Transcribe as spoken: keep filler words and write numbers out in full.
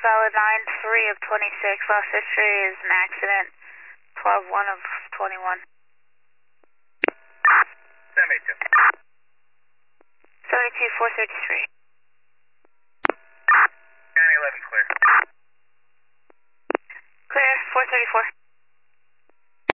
solid nine three of twenty-six. Lost history is an accident, twelve one of twenty-one. seventy-two. seventy-two four thirty-three.